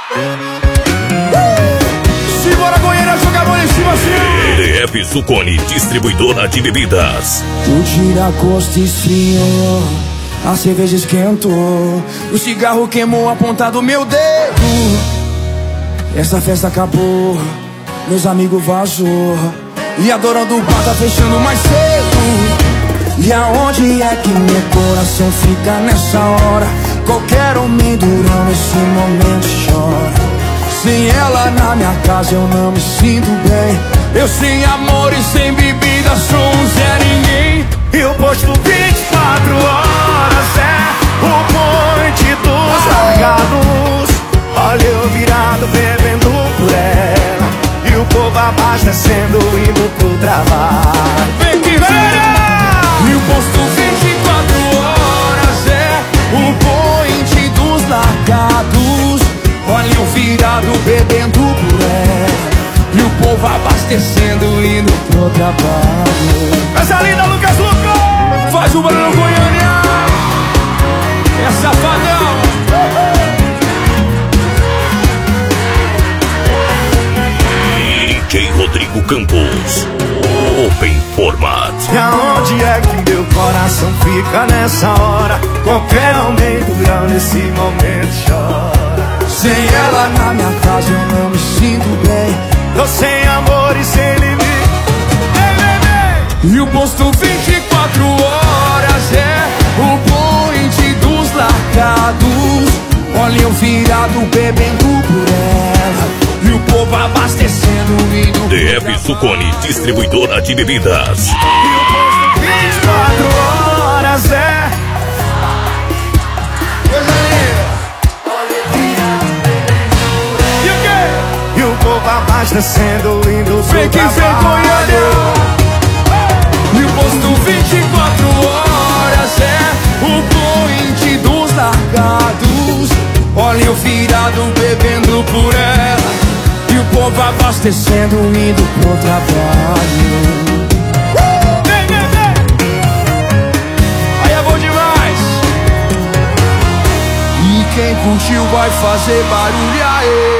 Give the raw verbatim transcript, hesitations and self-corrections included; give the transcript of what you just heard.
Simbora, Goiânia, joga a mão em cima assim. D F Zuconi, distribuidora de bebidas. O tira-gosto esfriou, a cerveja esquentou, o cigarro queimou a ponta do meu dedo. Essa festa acabou, meus amigos vazou, e a dona do bar tá fechando mais cedo. E aonde é que meu coração fica nessa hora? Qualquer homem durão esse momento chora. Sem ela na minha casa eu não me sinto bem. Eu sem amor e sem bebida sou um Zé Ninguém. E o posto vinte e quatro horas é o ponte dos largados. Olha eu virado bebendo por ela, e o povo abastecendo indo pro trabalho. Vem que vem! E o posto vinte e quatro horas é o point dos largados. Olha eu virado bebendo por ela, e o povo abastecendo indo pro trabalho. Essa linda Lucas Luco! Faz o barulho, Goiânia! É safadão! D J Rodrigo Campos, Open Format. E aonde é que meu coração fica nessa hora? Qualquer homem durão nesse momento chora. Sem ela na minha casa eu não me sinto bem. Tô sem amor e sem limite. Ei, bebê! E o posto vinte e quatro horas é o point dos largados. Olha eu virado bebendo por ela, e o povo abastecendo indo pro D F Zuconi, distribuidora de bebidas. E o posto vinte e quatro horas é coisa linda. E o quê? E o povo abastecendo indo pro Vem que vem, Goiânia! E o posto vinte e quatro horas é o point dos largados. Olha eu virado bebendo por ela, e o povo abastecendo indo pro trabalho. Uh! Vem, vem, vem! Aí é bom demais! E quem curtiu vai fazer barulho aí.